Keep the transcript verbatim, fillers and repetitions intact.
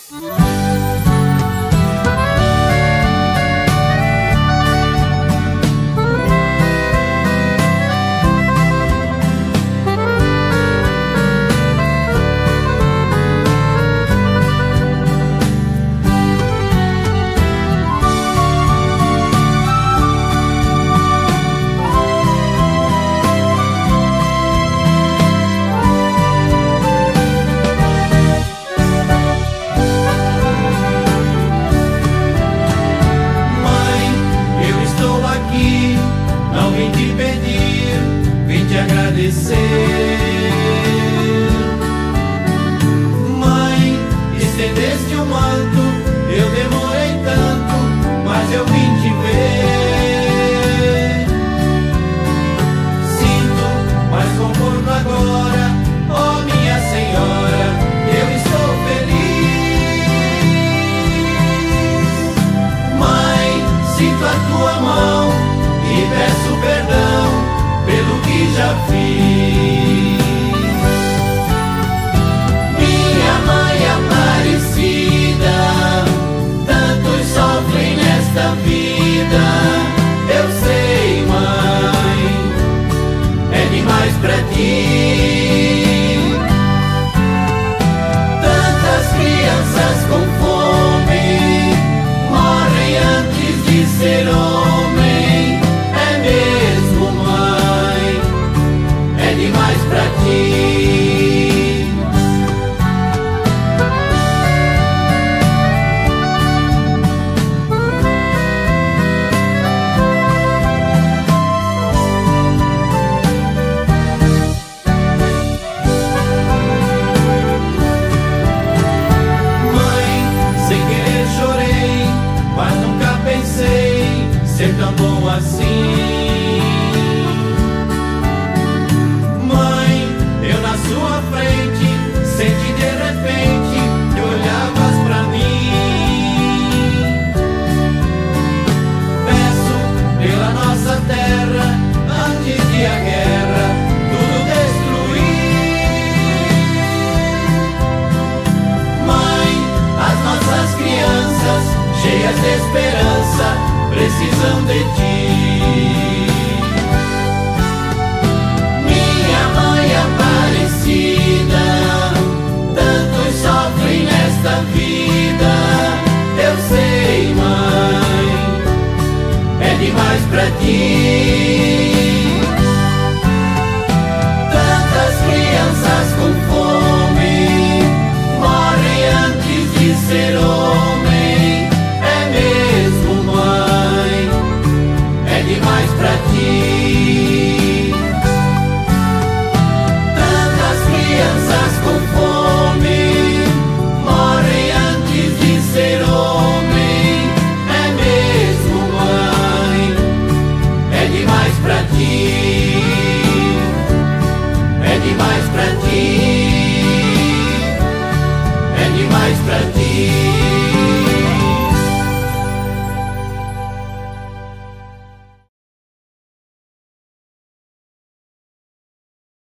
Agradecer, Mãe, estendeste o manto, eu demorei tanto, mas eu vim te ver. Sinto mais conforto agora, ó minha Senhora, eu estou feliz. Mãe, sinto a tua mão e peço perdão pelo que já fiz. Minha Mãe Aparecida, tantos sofrem nesta vida. Eu sei, Mãe, é demais pra ti. Tantas crianças com fome morrem antes de ser homem. É mesmo, Mãe, é demais pra ti. Mãe, sem querer chorei, mas nunca pensei ser tão bom assim. Sua frente, senti de repente que olhavas pra mim. Peço pela nossa terra, antes de a guerra tudo destruir. Mãe, as nossas crianças, cheias de esperança, precisam de ti. Tantos sofrem nesta vida. Eu sei, Mãe, é demais pra ti. Tantas crianças com fome morrem antes de ser homem. É mesmo, Mãe, é demais pra ti. Crianças com fome morrem antes de ser homem. É mesmo, Mãe, é demais pra ti. É demais pra ti. É demais pra ti.